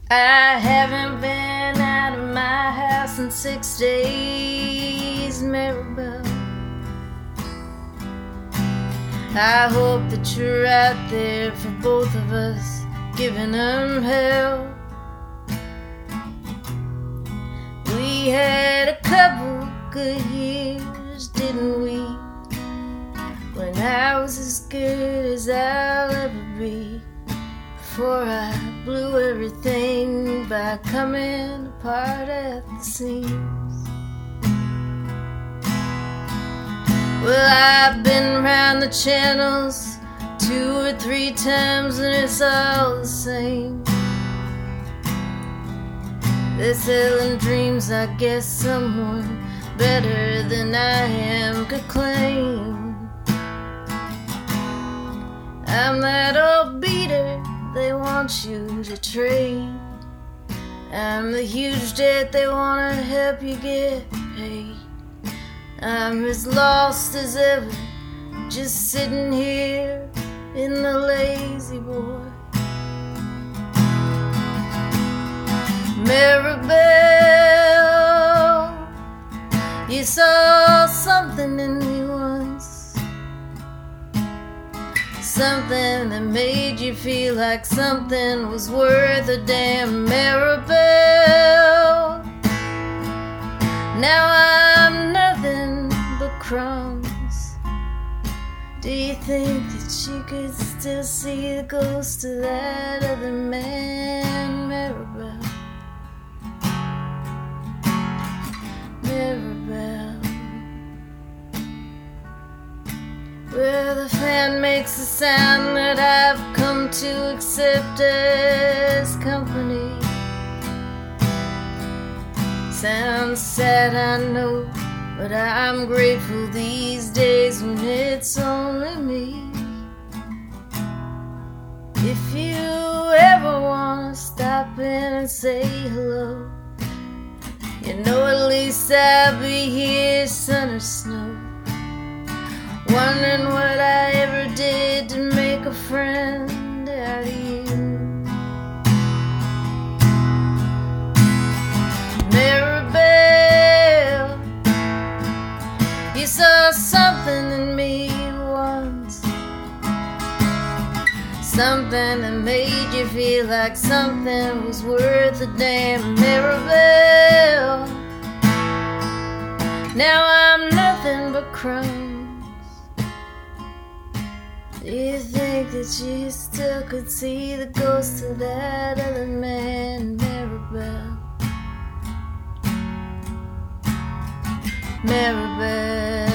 I haven't been out of my house in 6 days, Maribel. I hope that you're out there for both of us, giving them hell. We had a couple good years, didn't we? When I was as good as I'll ever be, before I blew everything by coming apart at the seams. Well, I've been around the channels 2 or 3 times and it's all the same. They're selling dreams I guess someone better than I am could claim. I'm that old beater they want you to trade. I'm the huge debt they want to help you get paid. I'm as lost as ever, just sitting here in the lazy boy. Maribel, you saw something in me once, something that made you feel like something was worth a damn. Maribel, now I'm nothing but crumbs. Do you think that you could still see the ghost of that other man, Maribel? Maribel. Well, the fan makes a sound that I've come to accept as company. Sounds sad, I know, but I'm grateful these days when it's only me. If you ever wanna stop in and say hello, you know at least I'll be here, sun or snow. Wondering what I ever did to make a friend out of you. Maribel, you saw something in me once, something that made you feel like something was worth a damn. Maribel, now I'm nothing but crumbs. Do you think that you still could see the ghost of that other man, Maribel? Maribel.